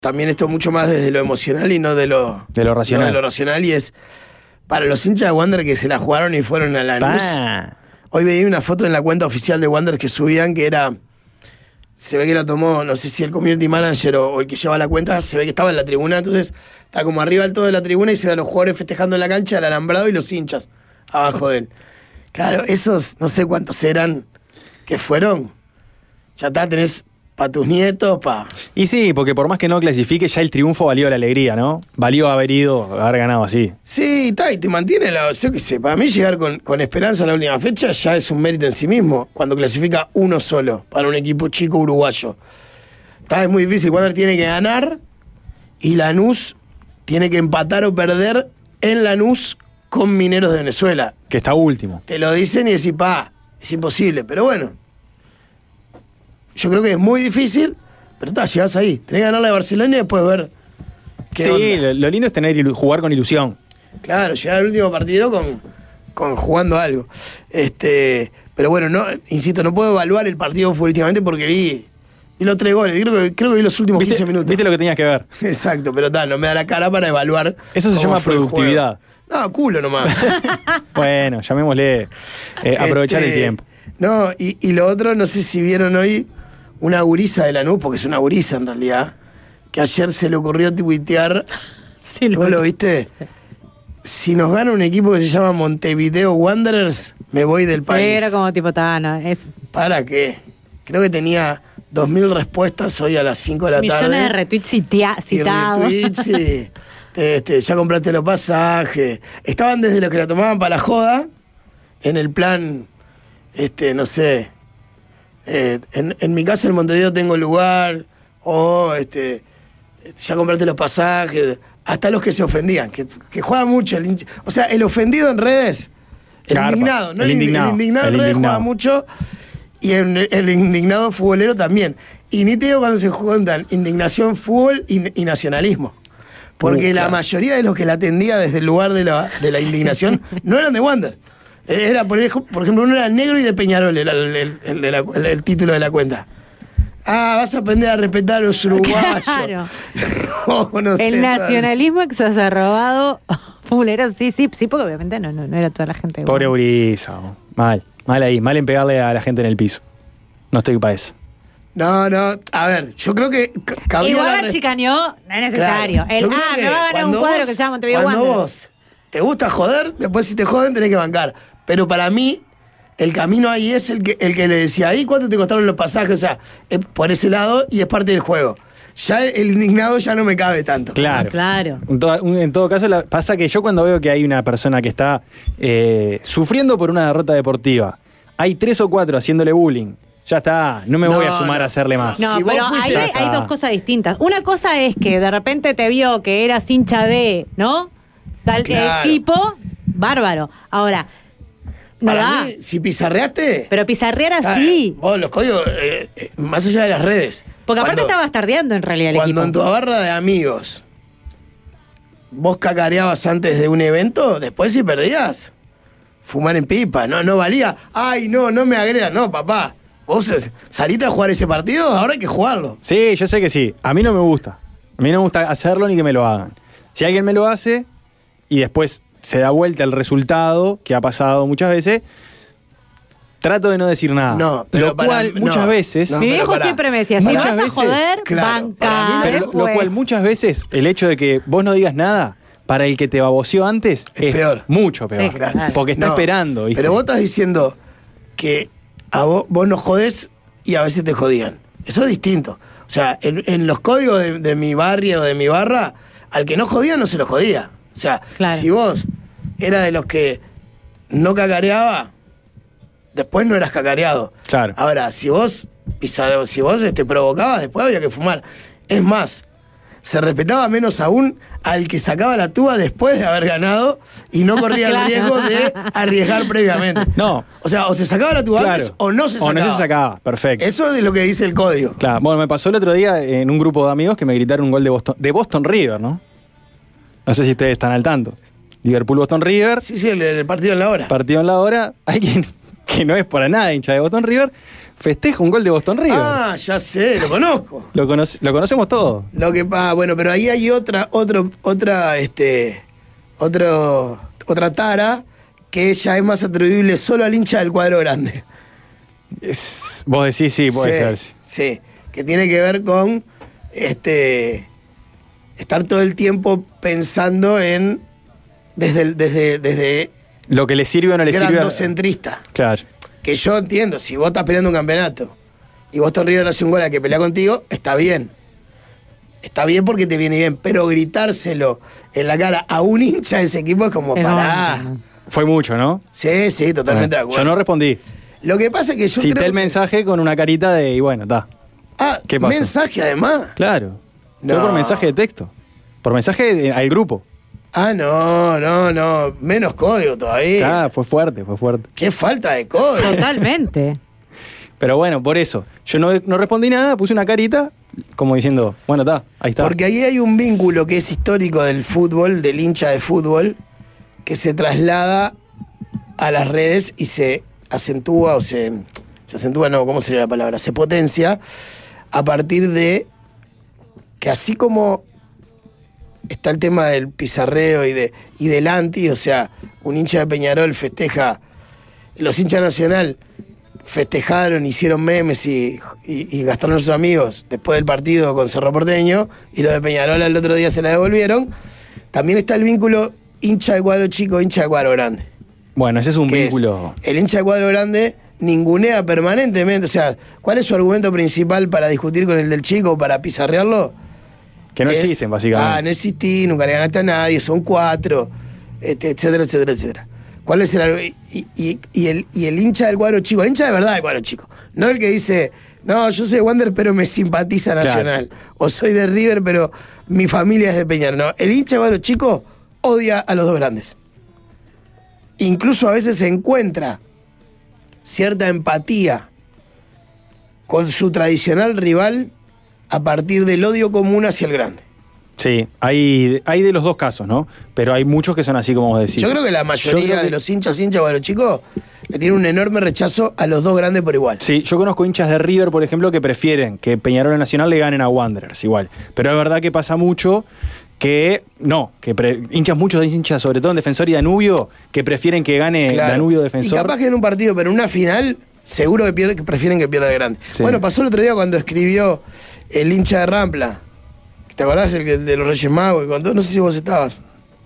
también esto mucho más desde lo emocional y no de lo racional. No de lo racional, y es para los hinchas de Wander que se la jugaron y fueron a Lanús. Hoy veía una foto en la cuenta oficial de Wander que subían que era... Se ve que la tomó, no sé si el community manager o el que lleva la cuenta, se ve que estaba en la tribuna, entonces está como arriba del todo de la tribuna y se ve a los jugadores festejando en la cancha, el alambrado y los hinchas abajo de él. Claro, esos no sé cuántos eran que fueron. Ya está, tenés para tus nietos, Y sí, porque por más que no clasifique, ya el triunfo valió la alegría, ¿no? Valió haber ido, haber ganado así. Sí, está, y te mantiene yo qué sé, para mí llegar con esperanza a la última fecha ya es un mérito en sí mismo, cuando clasifica uno solo para un equipo chico uruguayo. Está, es muy difícil, Wander tiene que ganar y Lanús tiene que empatar o perder en Lanús con Mineros de Venezuela. Que está último. Te lo dicen y decís, es imposible, pero bueno. Yo creo que es muy difícil, pero llegás ahí. Tenés que ganar la de Barcelona y después ver qué onda. Lo lindo es jugar con ilusión. Claro, llegar al último partido con jugando algo. Pero bueno, insisto, no puedo evaluar el partido futbolísticamente porque vi los 3 goles. Creo que vi los últimos 15 minutos. Viste lo que tenías que ver. Exacto, pero no me da la cara para evaluar. Eso se llama productividad. No, culo nomás. Bueno, llamémosle aprovechar el tiempo. No, y lo otro, no sé si vieron hoy una gurisa de Lanús, porque es una gurisa en realidad, que ayer se le ocurrió tuitear. Sí, ¿Vos lo viste? Si nos gana un equipo que se llama Montevideo Wanderers, me voy del país. Sí, era como tipo Tana. ¿Para qué? Creo que tenía 2.000 respuestas hoy a las 5 de la tarde. Millones de retweets citados. Sí. Ya compraste los pasajes. Estaban desde los que la tomaban para la joda, en el plan, no sé, en mi casa en Montevideo tengo lugar, o ya compraste los pasajes, hasta los que se ofendían, que juega mucho el hincha. O sea, el ofendido en redes, el indignado, ¿no? El indignado en redes juega mucho, y el indignado futbolero también. Y ni te digo cuando se juntan indignación, fútbol y nacionalismo. Porque la mayoría de los que la atendía desde el lugar de la indignación no eran de Wander. Era, por ejemplo, uno era negro y de Peñarol, el título de la cuenta. Vas a aprender a respetar a los uruguayos. Claro. No sé, el nacionalismo exacerbado fulero, sí, porque obviamente no era toda la gente. Pobre Uriza, mal ahí, mal en pegarle a la gente en el piso. No estoy para eso. No, a ver, yo creo que igual la chicaneó, no es necesario. Claro, me va a ganar un cuadro que se llama Montevideo Wander. Cuando vos te gusta joder, después si te joden tenés que bancar. Pero para mí, el camino ahí es el que le decía, ahí cuánto te costaron los pasajes, o sea, por ese lado, y es parte del juego. Ya el indignado ya no me cabe tanto. Claro. En todo caso, pasa que yo cuando veo que hay una persona que está sufriendo por una derrota deportiva, hay 3 o 4 haciéndole bullying, ya está, no me voy a sumar a hacerle más. No, si pero ahí hay 2 cosas distintas. Una cosa es que de repente te vio que eras hincha de, ¿no? Tal equipo, bárbaro. Ahora, para mí, si pizarreaste... Pero pizarrear así. Vos, los códigos, más allá de las redes. Porque aparte estaba bastardeando en realidad el equipo. Cuando en tu barra de amigos vos cacareabas antes de un evento, después si perdías, fumar en pipa. No valía. Ay, no me agredas. No, papá. Vos saliste a jugar ese partido, ahora hay que jugarlo. Sí, yo sé que sí. A mí no me gusta. A mí no me gusta hacerlo ni que me lo hagan. Si alguien me lo hace y después se da vuelta el resultado, que ha pasado muchas veces, trato de no decir nada. No, pero lo cual muchas veces... Mi viejo siempre me decía, si vas a joder, banca. Lo cual muchas veces, el hecho de que vos no digas nada, para el que te baboseó antes, es peor. Mucho peor. Sí, claro. Porque está esperando, ¿viste? Pero vos estás diciendo que a vos no jodés y a veces te jodían. Eso es distinto. O sea, en los códigos de mi barrio o de mi barra, al que no jodía no se lo jodía. O sea, si vos eras de los que no cacareaba, después no eras cacareado. Claro. Ahora, si vos provocabas, después había que fumar. Es más, se respetaba menos aún al que sacaba la tuba después de haber ganado y no corría el riesgo de arriesgar previamente. No. O sea, o se sacaba la tuba antes o no se sacaba. O no se sacaba, perfecto. Eso es lo que dice el código. Claro. Bueno, me pasó el otro día en un grupo de amigos que me gritaron un gol de Boston River, ¿no? No sé si ustedes están al tanto. Liverpool-Boston River. Sí, el partido en la hora. Partido en la hora. Alguien que no es para nada hincha de Boston River Festeja un gol de Boston River. Ah, ya sé, lo conozco. Lo conocemos todos. Bueno, pero ahí hay otra tara que ya es más atribuible solo al hincha del cuadro grande. Vos decís, sí, puede ser. Sí, que tiene que ver con estar todo el tiempo pensando en desde lo que le sirve o no le sirve. Grandocentrista. Claro. Que yo entiendo, si vos estás peleando un campeonato y Boston River hace un gol a que pelea contigo, está bien. Está bien porque te viene bien, pero gritárselo en la cara a un hincha de ese equipo es como pará. Fue mucho, ¿no? Sí, totalmente de acuerdo. Yo no respondí. Lo que pasa es que yo cité el mensaje con una carita de, y bueno, está. Ah, ¿qué pasó? ¿Mensaje además? Claro. No. Fue por mensaje de texto. Por mensaje al grupo. Ah, no. Menos código todavía. Ah, fue fuerte. Qué falta de código. Totalmente. Pero bueno, por eso. Yo no respondí nada, puse una carita como diciendo, bueno, está, ahí está. Porque ahí hay un vínculo que es histórico del fútbol, del hincha de fútbol, que se traslada a las redes y se acentúa se potencia a partir de que así como está el tema del pizarreo y del anti, o sea, un hincha de Peñarol festeja, los hinchas Nacional festejaron, hicieron memes y gastaron sus amigos después del partido con Cerro Porteño, y los de Peñarol al otro día se la devolvieron. También está el vínculo hincha de cuadro chico, hincha de cuadro grande. Bueno, ese es un vínculo. El hincha de cuadro grande ningunea permanentemente. O sea, ¿cuál es su argumento principal para discutir con el del chico, para pizarrearlo? Que no existen, básicamente. No existí, nunca le ganaste a nadie, son 4, etcétera. ¿Cuál es el hincha del cuadro chico? El hincha de verdad del cuadro chico. No el que dice, no, yo soy de Wander, pero me simpatiza Nacional. Claro. O soy de River, pero mi familia es de Peñarol. No, el hincha del cuadro chico odia a los dos grandes. Incluso a veces se encuentra cierta empatía con su tradicional rival a partir del odio común hacia el grande. Sí, hay de los dos casos, ¿no? Pero hay muchos que son así como vos decís. Yo creo que la mayoría de los hinchas de los chicos le tienen un enorme rechazo a los dos grandes por igual. Sí, yo conozco hinchas de River, por ejemplo, que prefieren que Peñarol y Nacional le ganen a Wanderers igual. Pero es verdad que pasa mucho que muchos hinchas, sobre todo en Defensor y Danubio, que prefieren que gane Danubio Defensor. Y capaz que en un partido, pero en una final, seguro que prefieren que pierda el grande. Sí. Bueno, pasó el otro día cuando escribió el hincha de Rampla. ¿Te acordás? El de los Reyes Magos, no sé si vos estabas.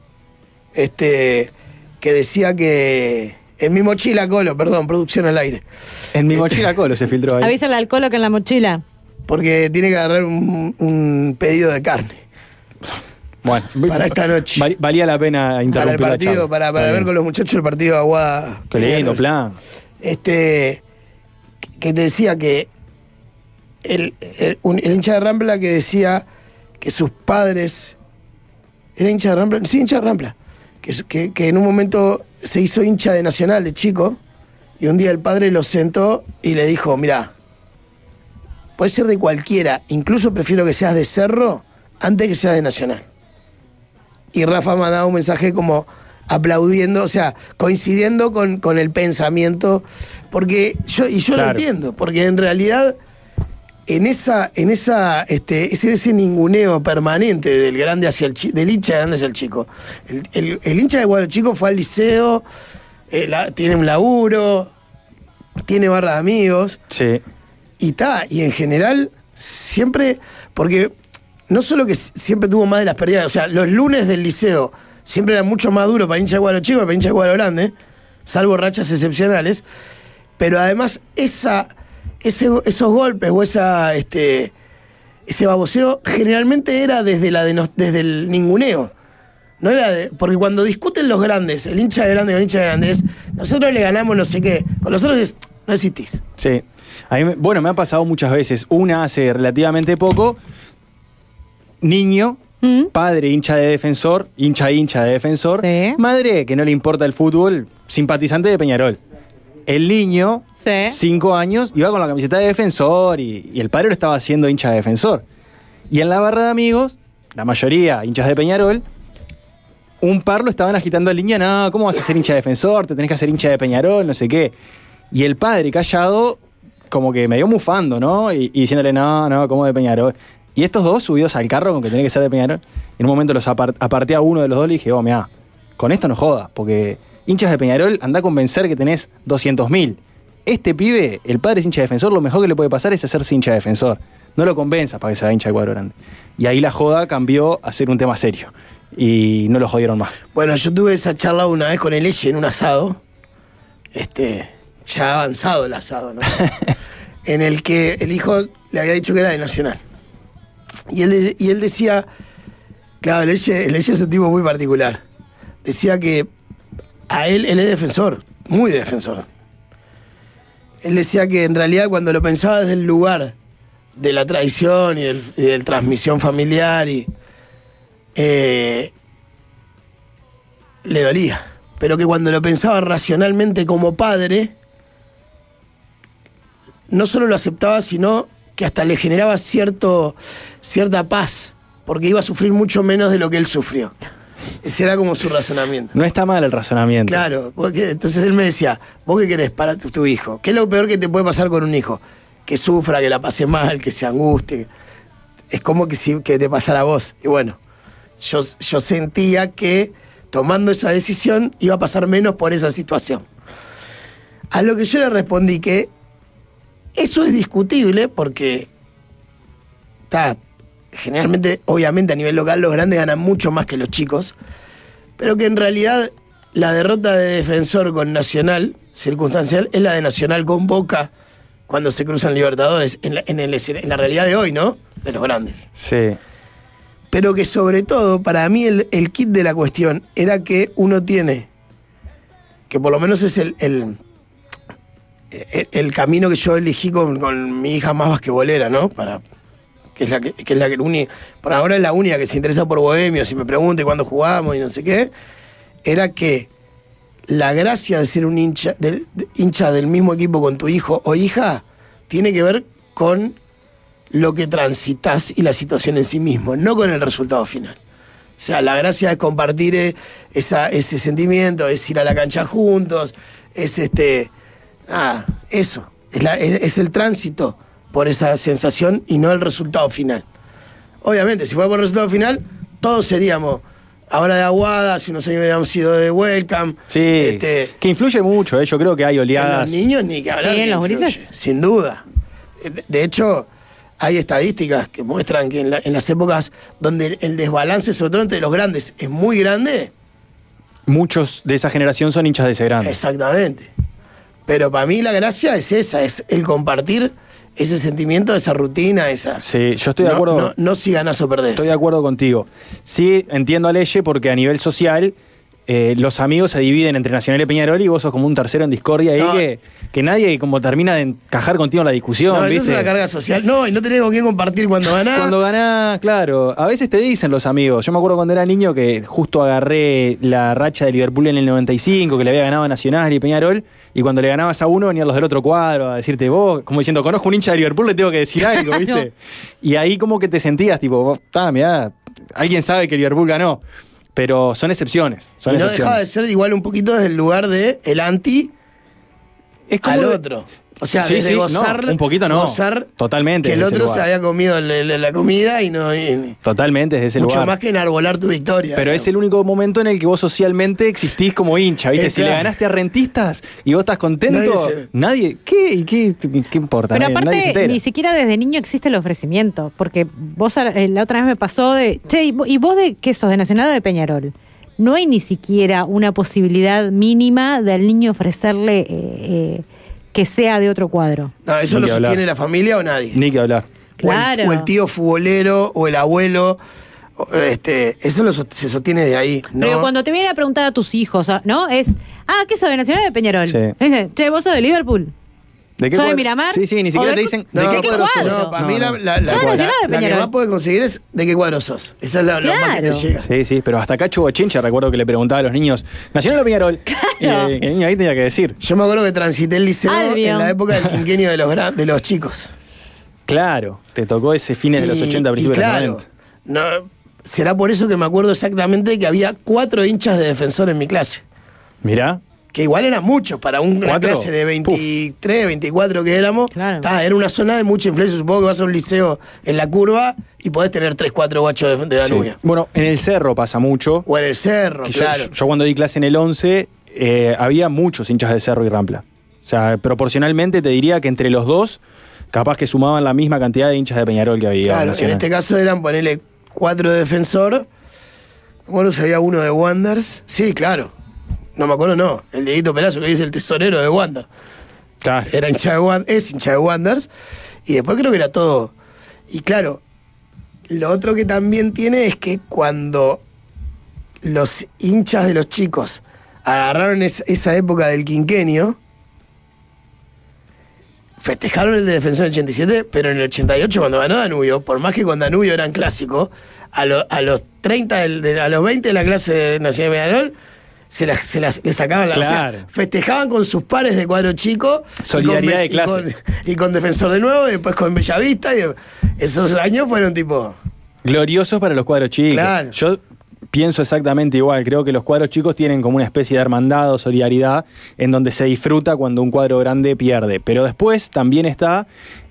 Que decía que en mi mochila Colo, perdón, producción al aire. En mi mochila Colo se filtró ahí. Avísale al Colo que en la mochila. Porque tiene que agarrar un pedido de carne. Bueno, para esta noche. Valía la pena interrumpir para el partido, la para ver con los muchachos el partido de Aguada. Qué lindo plan. Que te decía que el hincha de Rampla que decía que sus padres... ¿Era hincha de Rampla? Sí, hincha de Rampla. Que en un momento se hizo hincha de Nacional de chico, y un día el padre lo sentó y le dijo, mirá, puede ser de cualquiera, incluso prefiero que seas de Cerro antes que seas de Nacional. Y Rafa mandaba un mensaje como aplaudiendo, o sea, coincidiendo con el pensamiento, porque yo lo entiendo, porque en realidad ese ninguneo permanente del grande hacia del hincha grande hacia el chico. El hincha de Guadalajara chico fue al liceo, tiene un laburo, tiene barra de amigos. Sí. Y en general, siempre, porque no solo que siempre tuvo más de las pérdidas, o sea, los lunes del liceo siempre eran mucho más duros para hincha de Guadalajara chico que para hincha de Guadalajara grande, salvo rachas excepcionales, pero además esos golpes o ese baboseo generalmente era desde el ninguneo. No era porque cuando discuten los grandes, el hincha de grande con el hincha de grande, nosotros le ganamos no sé qué, con los otros no existís. Sí. A mí, me ha pasado muchas veces. Una hace relativamente poco, niño, padre hincha de Defensor, hincha de Defensor, sí. Madre que no le importa el fútbol, simpatizante de Peñarol. El niño, 5 años, iba con la camiseta de Defensor y el padre lo estaba haciendo hincha de Defensor. Y en la barra de amigos, la mayoría hinchas de Peñarol, un par lo estaban agitando en línea, no, ¿cómo vas a ser hincha de Defensor? Te tenés que hacer hincha de Peñarol, no sé qué. Y el padre, callado, como que medio mufando, ¿no? Y diciéndole, no, ¿cómo de Peñarol? Y estos dos subidos al carro, con que tenía que ser de Peñarol, en un momento los aparté a uno de los dos y le dije, mirá, con esto no jodas, porque hinchas de Peñarol, anda a convencer que tenés 200.000. Este pibe, el padre es hincha de Defensor, lo mejor que le puede pasar es hacerse hincha de Defensor. No lo convenzas para que sea hincha de Cuadro Grande. Y ahí la joda cambió a ser un tema serio. Y no lo jodieron más. Bueno, yo tuve esa charla una vez con el Eche en un asado. Ya avanzado el asado, ¿no? En el que el hijo le había dicho que era de Nacional. Y él decía, claro, el Eche es un tipo muy particular. Decía que a él es defensor, muy defensor. Él decía que en realidad cuando lo pensaba desde el lugar de la tradición y de transmisión familiar le dolía. Pero que cuando lo pensaba racionalmente como padre, no solo lo aceptaba, sino que hasta le generaba cierta paz, porque iba a sufrir mucho menos de lo que él sufrió. Ese era como su razonamiento. No está mal el razonamiento. Claro, porque entonces él me decía, ¿vos qué querés para tu hijo? ¿Qué es lo peor que te puede pasar con un hijo? Que sufra, que la pase mal, que se angustie. Es como que te pasara a vos. Y bueno, yo sentía que tomando esa decisión iba a pasar menos por esa situación. A lo que yo le respondí que eso es discutible porque generalmente, obviamente a nivel local los grandes ganan mucho más que los chicos, pero que en realidad la derrota de Defensor con Nacional, circunstancial, es la de Nacional con Boca cuando se cruzan Libertadores, en la realidad de hoy, ¿no? De los grandes. Sí. Pero que sobre todo, para mí el kit de la cuestión era que uno tiene, que por lo menos es el camino que yo elegí con mi hija más basquetbolera, ¿no? Que es la que por ahora es la única que se interesa por Bohemio, si me pregunte cuándo jugamos y no sé qué, era que la gracia de ser un hincha del mismo equipo con tu hijo o hija tiene que ver con lo que transitas y la situación en sí mismo, no con el resultado final. O sea, la gracia es compartir ese sentimiento, es ir a la cancha juntos, es eso, es el tránsito por esa sensación y no el resultado final. Obviamente, si fuera por el resultado final, todos seríamos ahora de Aguada, si unos años hubiéramos sido de Welcome. Sí, que influye mucho, yo creo que hay oleadas. En los niños ni que hablar. Sí, en los grises. Sin duda. De hecho, hay estadísticas que muestran que en las épocas donde el desbalance, sobre todo entre los grandes, es muy grande. Muchos de esa generación son hinchas de ese grande. Exactamente. Pero para mí la gracia es esa, es el compartir ese sentimiento, esa rutina, esa. Sí, yo estoy de acuerdo. No si ganás o perdés. Estoy de acuerdo contigo. Sí, entiendo a Leye porque a nivel social los amigos se dividen entre Nacional y Peñarol y vos sos como un tercero en discordia ahí que nadie como termina de encajar contigo en la discusión. No, ¿viste? eso es una carga social. No, y no tenés con quién compartir cuando ganás. Cuando ganás, claro. A veces te dicen los amigos. Yo me acuerdo cuando era niño que justo agarré la racha de Liverpool en el 95, que le había ganado a Nacional y Peñarol, y cuando le ganabas a uno venían los del otro cuadro a decirte, vos, como diciendo, conozco un hincha de Liverpool, le tengo que decir algo, ¿viste? No. Y ahí como que te sentías tipo, mirá, alguien sabe que Liverpool ganó. Pero son excepciones. Y no dejaba de ser igual un poquito desde el lugar de el anti es como al otro. O sea, desde gozar, no, un poquito no. Gozar totalmente. Que el otro se había comido la comida y no. Totalmente desde ese mucho lugar. Mucho más que enarbolar tu victoria. Pero es el único momento en el que vos socialmente existís como hincha. ¿Viste? Si le ganaste a Rentistas y vos estás contento, nadie. ¿Qué importa? Pero aparte, nadie se entera. Ni siquiera desde niño existe el ofrecimiento. Porque vos la otra vez me pasó de. Che, ¿y vos de qué sos? ¿De Nacional o de Peñarol? No hay ni siquiera una posibilidad mínima del niño ofrecerle que sea de otro cuadro. No, eso lo sostiene la familia o nadie. Ni que hablar. Claro. O el tío futbolero o el abuelo. Eso se sostiene de ahí. ¿no? Pero cuando te vienen a preguntar a tus hijos, ¿no? Es, ¿qué sos de Nacional o de Peñarol? Sí. Dice, che, vos sos de Liverpool. ¿De qué ¿Sos de Miramar? Sí, ni siquiera te dicen ¿de qué cuadro sos? No, para mí la que más puede conseguir es de qué cuadro sos. Esa es la más que te llega. Sí, pero hasta Cacho Bochincha recuerdo que le preguntaba a los niños, ¿Nacional o Peñarol? Claro. El niño ahí tenía que decir. Yo me acuerdo que transité el liceo en la época del quinquenio de los chicos. Claro, te tocó ese fines de los 80, principios de los 90. No, será por eso que me acuerdo exactamente que había 4 hinchas de Defensor en mi clase. Mirá. que igual eran muchos, para una ¿Cuatro? clase de 23, 24 que éramos, Claro. era una zona de mucha influencia. Supongo que vas a un liceo en la curva y podés tener 3, 4 guachos de Danubio. Sí. Bueno, en el cerro pasa mucho. O en el cerro, Que claro. yo cuando di clase en el 11, había muchos hinchas de Cerro y Rampla. O sea, proporcionalmente te diría que entre los dos, capaz que sumaban la misma cantidad de hinchas de Peñarol que había. Claro, en este caso eran, ponele, 4 de Defensor. Bueno, si había uno de Wanderers. Sí, claro. No me acuerdo, no. El Dieguito Pelazo, que dice el tesorero de Wander. Claro. Era hincha de es hincha de Wanderers. Y después creo que era todo. Y claro, lo otro que también tiene es que cuando los hinchas de los chicos agarraron esa época del quinquenio, festejaron el de Defensor en el 87, pero en el 88 cuando ganó Danubio, por más que con Danubio eran clásicos, a los 30, a los 20 de la clase de Nacional de Peñarol, le sacaban la... Claro. O sea, festejaban con sus pares de cuadro chico. Solidaridad de clase. Y con Defensor de nuevo, y después con Bellavista. Y esos años fueron tipo... Gloriosos para los cuadros chicos. Claro. Yo pienso exactamente igual. Creo que los cuadros chicos tienen como una especie de hermandad o solidaridad en donde se disfruta cuando un cuadro grande pierde. Pero después también está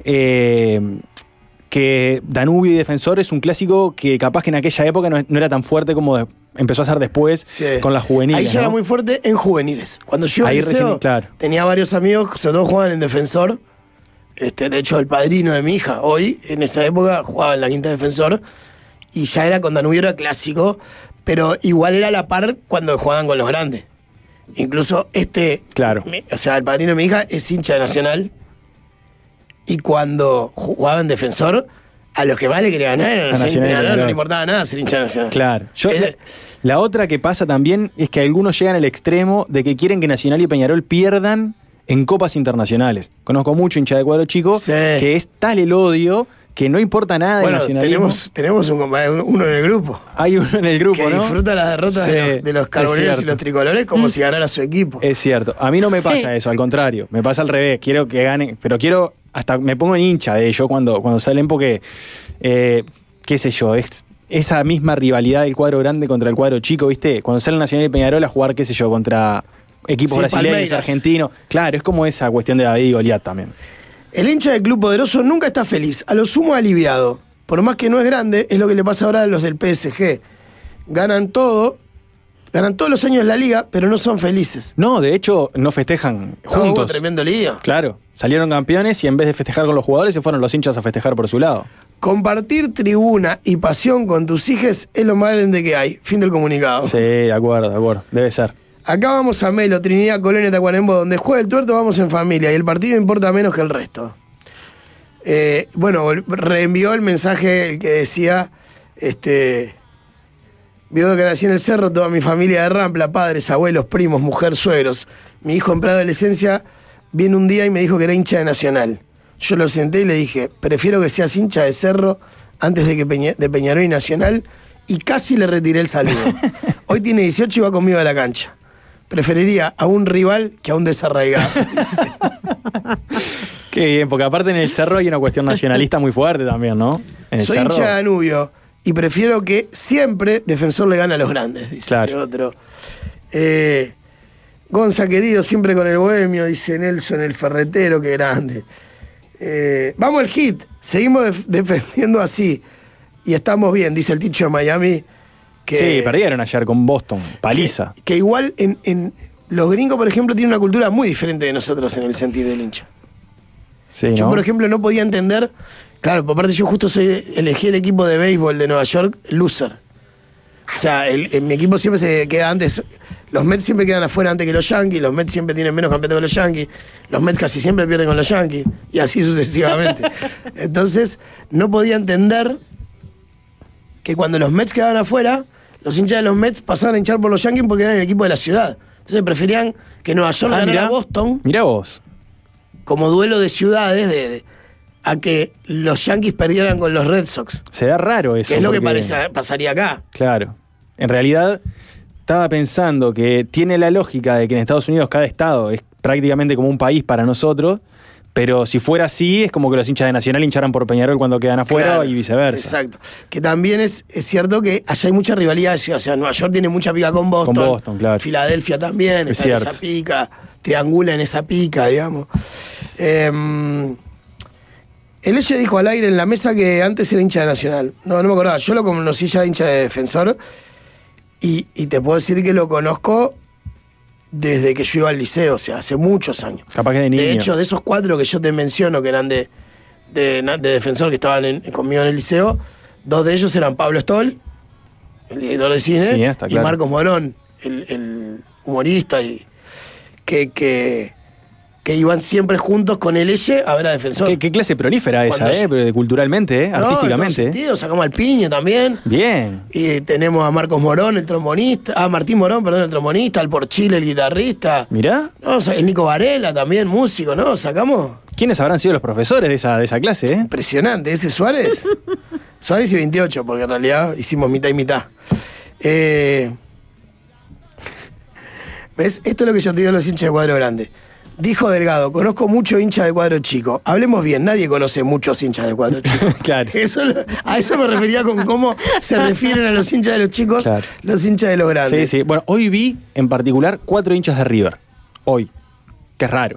que Danubio y Defensor es un clásico que capaz que en aquella época no era tan fuerte como empezó a ser después Sí. con las juveniles. Ahí ya era ¿no? muy fuerte en juveniles. Cuando yo iba al Ahí liceo, recién, claro. tenía varios amigos, sobre todo jugaban en Defensor. De hecho, el padrino de mi hija, hoy, en esa época, jugaba en la quinta Defensor. Y ya era con Danubio, era clásico. Pero igual era a la par cuando jugaban con los grandes. Incluso Claro. o sea, el padrino de mi hija es hincha de Nacional. Y cuando jugaba en Defensor, a los que más le quería ganar era A Nacional, Nacional, no claro. le importaba nada ser hincha de Nacional. Claro. Es- La otra que pasa también es que algunos llegan al extremo de que quieren que Nacional y Peñarol pierdan en copas internacionales. Conozco mucho hincha de cuadro chico Sí. que es tal el odio que no importa nada de Bueno, nacionalismo. tenemos uno en el grupo. Hay uno en el grupo, Que ¿no? disfruta las derrotas Sí, de los es carboneros y cierto. los tricolores como si ganara su equipo. Es cierto. A mí no me Sí. pasa eso, al contrario. Me pasa al revés. Quiero que ganen, pero quiero... Hasta me pongo en hincha de ellos cuando salen porque... qué sé yo, es esa misma rivalidad del cuadro grande contra el cuadro chico, ¿viste? Cuando sale Nacional y Peñarol a jugar, qué sé yo, contra equipos Sí, brasileños, Palmeiras. argentinos. Claro, es como esa cuestión de David y Goliat también. El hincha del Club Poderoso nunca está feliz, a lo sumo aliviado. Por más que no es grande, es lo que le pasa ahora a los del PSG. Ganan todos los años la liga, pero no son felices. No, de hecho, no festejan No, hubo juntos. tremendo lío. Claro, salieron campeones y en vez de festejar con los jugadores se fueron los hinchas a festejar por su lado. Compartir tribuna y pasión con tus hijos es lo más grande que hay. Fin del comunicado. Sí, de acuerdo, debe ser. Acá vamos a Melo, Trinidad, Colonia, Tacuarembó, donde juega el tuerto vamos en familia y el partido importa menos que el resto. Bueno, reenvió el mensaje el que decía, vio que nací en el cerro, toda mi familia de Rampla, padres, abuelos, primos, mujer, suegros. Mi hijo en preadolescencia vino un día y me dijo que era hincha de Nacional. Yo lo senté y le dije, prefiero que seas hincha de Cerro antes de que de Peñarol y Nacional, y casi le retiré el saludo. Hoy tiene 18 y va conmigo a la cancha. Preferiría a un rival que a un desarraigado. Qué bien, porque aparte en el Cerro hay una cuestión nacionalista muy fuerte también, ¿no? En el Soy Cerro. hincha de Danubio y prefiero que siempre Defensor le gane a los grandes, dice Claro. el otro. Gonza, querido, siempre con el bohemio, dice Nelson, el ferretero, qué grande. Vamos al hit, seguimos defendiendo así y estamos bien, dice el Ticho de Miami. Que, Sí, perdieron ayer con Boston, paliza. Que igual en los gringos, por ejemplo, tienen una cultura muy diferente de nosotros en el sentir del hincha. Sí, Yo, ¿no? por ejemplo, no podía entender. Claro, por parte yo justo elegí el equipo de béisbol de Nueva York, loser. O sea, mi equipo siempre se queda antes. Los Mets siempre quedan afuera antes que los Yankees. Los Mets siempre tienen menos campeonatos que los Yankees. Los Mets casi siempre pierden con los Yankees. Y así sucesivamente. Entonces, no podía entender que cuando los Mets quedaban afuera, los hinchas de los Mets pasaban a hinchar por los Yankees porque eran el equipo de la ciudad. Entonces preferían que Nueva York ganara a Boston Mirá vos. como duelo de ciudades a que los Yankees perdieran con los Red Sox. Se da raro eso. Que es lo que porque- pasaría acá. Claro. En realidad, estaba pensando que tiene la lógica de que en Estados Unidos cada estado es prácticamente como un país para nosotros, Pero si fuera así, es como que los hinchas de Nacional hincharan por Peñarol cuando quedan afuera Claro, y viceversa. Exacto. Que también es cierto que allá hay mucha rivalidad. O sea, Nueva York tiene mucha pica con Boston. Con Boston, claro. Filadelfia también Es está en cierto. esa pica. Triangula en esa pica, digamos. El Eche dijo al aire en la mesa que antes era hincha de Nacional. No me acordaba. Yo lo conocí ya de hincha de Defensor. Y te puedo decir que lo conozco desde que yo iba al liceo, o sea, hace muchos años. Capaz que de niño. De hecho, de esos 4 que yo te menciono que eran de Defensor, que estaban conmigo en el liceo, 2 de ellos eran Pablo Stoll, el director de cine, Cineasta, y claro. Marcos Morón, el humorista, y que iban siempre juntos con el Eche a ver a Defensor. ¿Qué clase prolífera esa, Cuando pero culturalmente, No, en todo artísticamente. sentido, sacamos al Piñe también. Bien. Y tenemos a Marcos Morón, el trombonista, Martín Morón, perdón, el trombonista, al Porchile, el guitarrista. Mirá, No, el Nico Varela también, músico, ¿no? Sacamos. ¿quiénes habrán sido los profesores de esa clase, Impresionante, ese Suárez. Suárez y 28, porque en realidad hicimos mitad y mitad. ¿Ves? Esto es lo que yo te digo a los hinchas de cuadro grande. Dijo Delgado, conozco mucho hincha de cuadro chico. Hablemos bien, nadie conoce muchos hinchas de cuadro chico. Claro. A eso me refería con cómo se refieren a los hinchas de los chicos, Claro. los hinchas de los grandes. Sí, sí. Bueno, hoy vi en particular 4 hinchas de River. Hoy. Que es raro.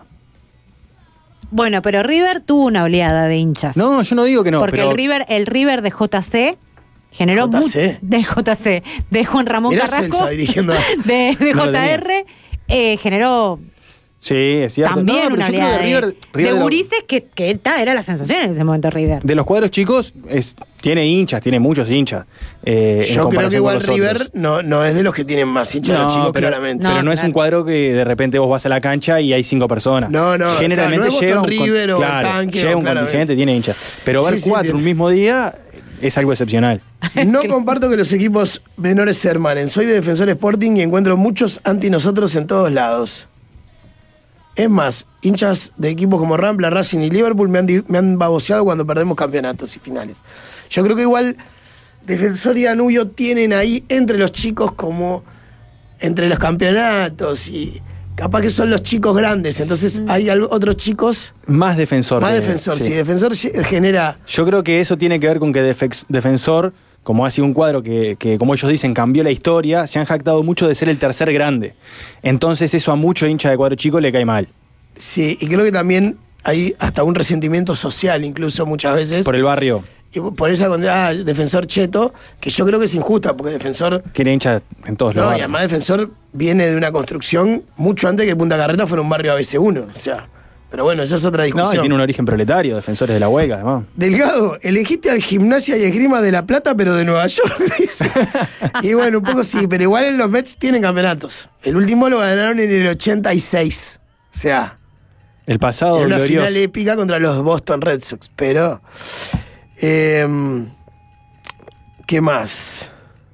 Bueno, pero River tuvo una oleada de hinchas. No, yo no digo que no. Porque pero el River de JC generó JC. de JC, de Juan Ramón Mirá Carrasco, Celsa dirigiendo a- de No lo JR, generó Sí, es cierto. también No, pero una yo creo oleada que River de de los- gurises que era la sensación en ese momento River. de los cuadros chicos tiene hinchas, tiene muchos hinchas. En Yo creo comparación que igual con los River otros. no es de los que tienen más hinchas de los chicos, pero, claramente. pero No, no es claro. un cuadro que de repente vos vas a la cancha y hay 5 personas. No, Generalmente claro, no es lleva Boston River o el Tanque, lleva o un claramente. contingente, tiene hinchas. Pero ver Sí, sí, 4 tiene. un mismo día es algo excepcional. No comparto que los equipos menores se hermanen. Soy de Defensor Sporting y encuentro muchos anti nosotros en todos lados. Es más, hinchas de equipos como Rampla, Racing y Liverpool me han baboseado cuando perdemos campeonatos y finales. Yo creo que igual Defensor y Danubio tienen ahí entre los chicos como entre los campeonatos y capaz que son los chicos grandes. Entonces hay otros chicos Más defensor. más que- Defensor. sí. Si Defensor genera... Yo creo que eso tiene que ver con que Defensor, como ha sido un cuadro que, como ellos dicen, cambió la historia, se han jactado mucho de ser el tercer grande. Entonces eso a mucho hincha de cuadro chico le cae mal. Sí, y creo que también hay hasta un resentimiento social, incluso muchas veces. Por el barrio. Y por esa condena Defensor cheto, que yo creo que es injusta, porque Defensor. Tiene hinchas en todos No, lados. y además Defensor viene de una construcción mucho antes que Punta Carreta fuera un barrio ABC1. O sea, pero bueno, esa es otra No, discusión. y tiene un origen proletario, defensores de la huelga, además. Delgado, elegiste al Gimnasia y Esgrima de La Plata, pero de Nueva York, dice. Y bueno, un poco sí, pero igual en los Mets tienen campeonatos. El último lo ganaron en el 86. O sea, El pasado en una glorioso. final épica contra los Boston Red Sox. Pero, ¿qué más?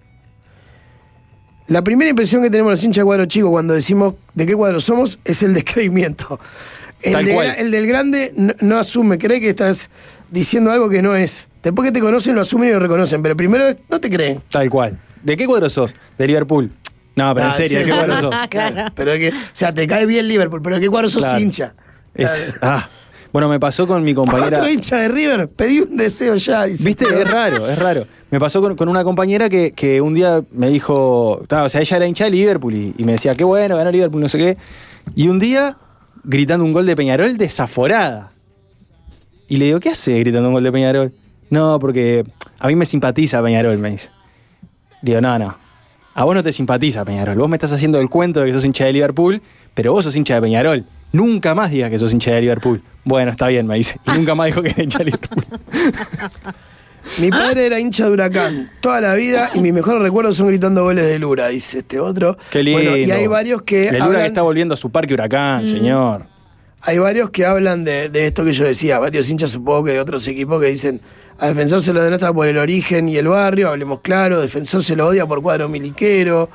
La primera impresión que tenemos los hinchas de cuadro chico cuando decimos de qué cuadro somos es el descreimiento. Tal cual. El del grande no asume, cree que estás diciendo algo que no es. Después que te conocen, lo asumen y lo reconocen, pero primero no te creen. Tal cual. ¿De qué cuadro sos? De Liverpool. No, pero en serio, ¿de qué cuadro sos? Claro. Pero o sea, te cae bien Liverpool, pero ¿de qué cuadro sos Claro. hincha? Claro. Bueno, me pasó con mi compañera. 4 hinchas de River, pedí un deseo ya. Dice. ¿Viste? Es raro, es raro. Me pasó con una compañera que un día me dijo, o sea, ella era hincha de Liverpool y me decía, qué bueno, ganó Liverpool, no sé qué. Y un día, gritando un gol de Peñarol, desaforada. Y le digo, ¿qué hace gritando un gol de Peñarol? No, porque a mí me simpatiza Peñarol, me dice. Digo, no. A vos no te simpatiza Peñarol. Vos me estás haciendo el cuento de que sos hincha de Liverpool, pero vos sos hincha de Peñarol. Nunca más digas que sos hincha de Liverpool. Bueno, está bien, me dice. Y nunca más dijo que era hincha de Liverpool. Mi padre era hincha de Huracán toda la vida y mis mejores recuerdos son gritando goles de Lura, dice este otro. Qué lindo. Bueno, y hay varios que El Lura hablan, que está volviendo a su parque Huracán, señor. hay varios que hablan de esto que yo decía, varios hinchas supongo que de otros equipos que dicen a Defensor se lo denota por el origen y el barrio, hablemos claro, Defensor se lo odia por cuadro miliquero,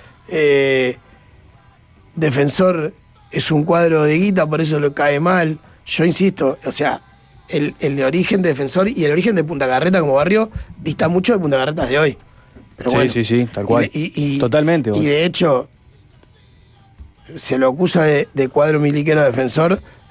Defensor es un cuadro de guita, por eso le cae mal. Yo insisto, o sea, el origen de Defensor y el origen de Punta Carreta como barrio dista mucho de Punta Carretas de hoy. Pero Sí, bueno, sí, tal cual. Totalmente, vos. Y de hecho, se lo acusa de cuadro miliquero a Defensor,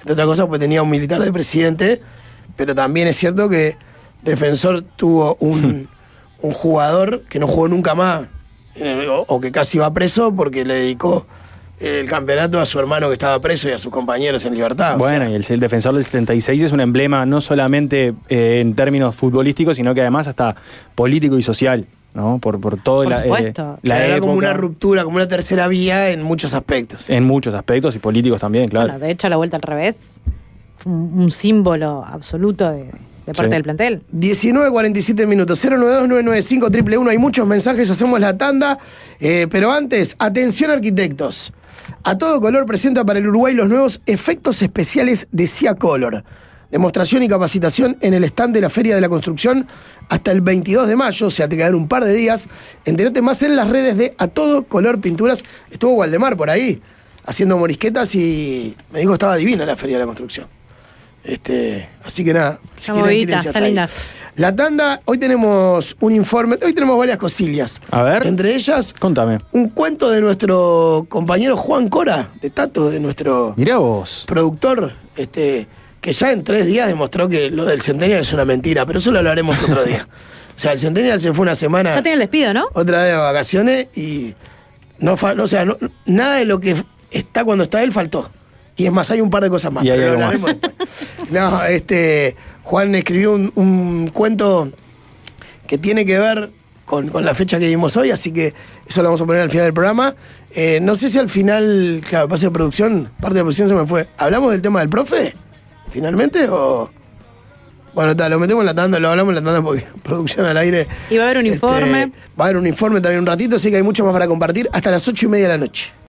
entre otras cosas, pues tenía un militar de presidente, pero también es cierto que Defensor tuvo un jugador que no jugó nunca más, o que casi va preso porque le dedicó el campeonato a su hermano que estaba preso y a sus compañeros en libertad. Bueno, y el Defensor del 76 es un emblema no solamente en términos futbolísticos, sino que además hasta político y social, ¿no? Por todo Por supuesto. Era época, como una ruptura, como una tercera vía en muchos aspectos. en muchos aspectos y políticos también, claro. Bueno, de hecho, la vuelta al revés, un símbolo absoluto de parte del plantel. 19:47 minutos, 092-995-111. Hay muchos mensajes, hacemos la tanda. Pero antes, atención arquitectos. A Todo Color presenta para el Uruguay los nuevos efectos especiales de CIA Color. Demostración y capacitación en el stand de la Feria de la Construcción hasta el 22 de mayo, o sea, te quedan un par de días. Entérate más en las redes de A Todo Color Pinturas. Estuvo Waldemar por ahí, haciendo morisquetas y me dijo que estaba divina la Feria de la Construcción. Así que nada, si quieren, movidita, tírense está hasta ahí. linda. La tanda, hoy tenemos un informe, hoy tenemos varias cosillas. A ver. Entre ellas, Contame. un cuento de nuestro compañero Juan Cora, de Tato, de nuestro Mirá vos. productor, que ya en 3 días demostró que lo del Centennial es una mentira, pero eso lo hablaremos otro día. O sea, el Centennial se fue una semana, Ya tiene el despido, ¿no? otra vez de vacaciones y nada de lo que está cuando está él faltó. Y es más, hay un par de cosas más. Y hay pero algo lo más. hablaremos después. No, Juan escribió un cuento que tiene que ver con la fecha que vimos hoy, así que eso lo vamos a poner al final del programa. No sé si al final, claro, pase de producción, parte de la producción se me fue. ¿Hablamos del tema del profe? ¿Finalmente? O bueno, lo metemos en la tanda, lo hablamos en la tanda porque producción al aire. Y va a haber un informe. Va a haber un informe también un ratito, así que hay mucho más para compartir hasta las 8:30 de la noche.